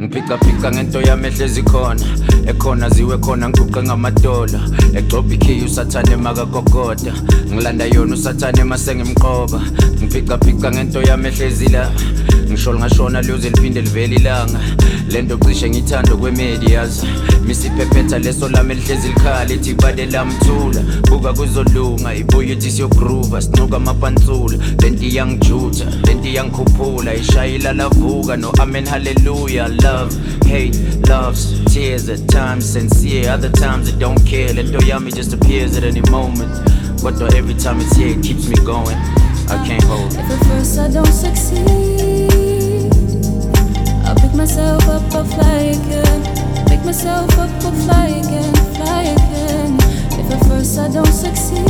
Ngiphika ngento yami ehlezi khona ekhona ziwe khona ngiguqe ngamadola egcobha ikhiya usathane makagogoda ngilanda yona usathane mase ngimqoba ngiphika ngento yami ehlezi la ngisholo ngashona luze liphinde livele ilanga lento cishe ngithanda kwemedias misiphephetha leso lami elihlezi likhala ethi bade lamthula buka kuzolunga ibuye ithi siyogroova sinuka amapantsula lento iyangijutha lento iyangikhuphula ishayila lavuka no amen hallelujah love hate loves tears at times sincere other times it don't care lento yami just appears at any moment but every time it's here it keeps me going I can't hold it. If at first I don't succeed, I'll pick myself up, I'll fly again. Pick myself up, I'll fly again, fly again. If at first I don't succeed,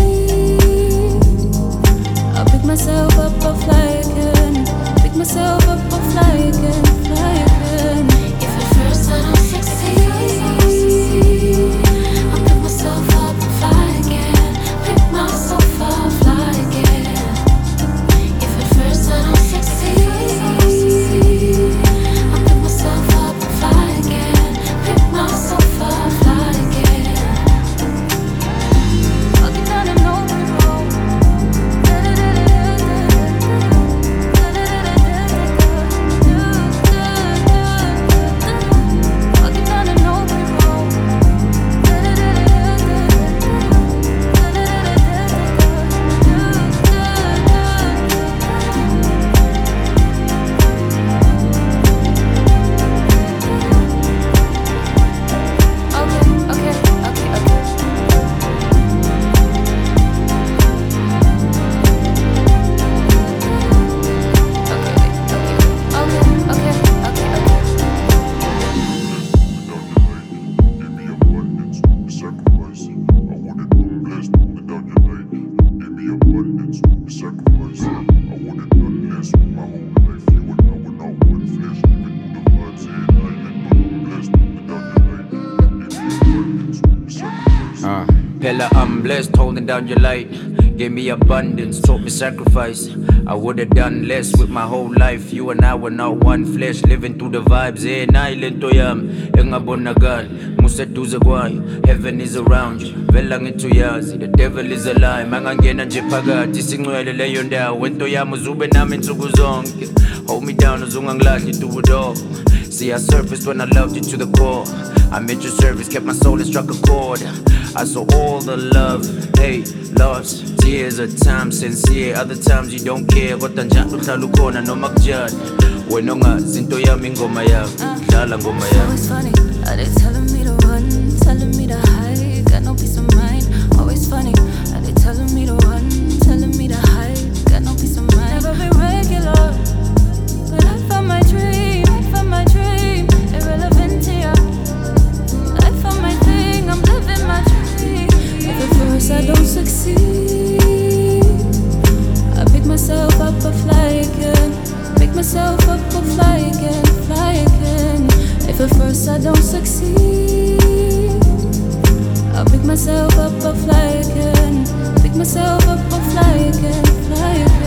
I'll pick myself up, I'll fly again. Pick myself up, I'll fly again, fly again. If at first I don't succeed, I'll pick myself up, I'll fly again. Pick myself up, fly again. If at first I don't succeed, I'll pick myself up and fly again. Pick myself up, fly again. Walking down an open road. Walking down an open road. Pella, I'm blessed, holding down your light. Gave me abundance, taught me sacrifice. I would've done less with my whole life. You and I were not one flesh, living through the vibes. Lento yami, engabonakali. Museduze kwayo, heaven is around you. Vela ngithuyazi, the devil is a lie. Mangangena nje phakathi, singcwele leyo ndawo. Wento yami uzube nami nsuku zonke. Hold me down, uzungangilahli through it all. See, I surfaced when I loved you to the core. I'm at your service, kept my soul and struck a chord. I saw all the love, hate, loss, tears at times sincere, other times you don't care. Kodwa njalo uhlala ukhona noma kujani. Wena ongazi into yami ingoma yakho, dlala ngoma yakho. Always funny, how they telling me to run, telling me to hide. Got no peace of mind. Always funny, how they telling me to run, telling me to hide. Got no peace of mind. Never been regular, but I found my dream, I found my dream. Irrelevant to ya. I found my thing, I'm living my dream. If at first I don't succeed, I pick myself up, I fly again. Pick myself up, I fly again, fly again. If at first I don't succeed, I'll pick myself up, I fly again. Pick myself up, I fly again, fly again.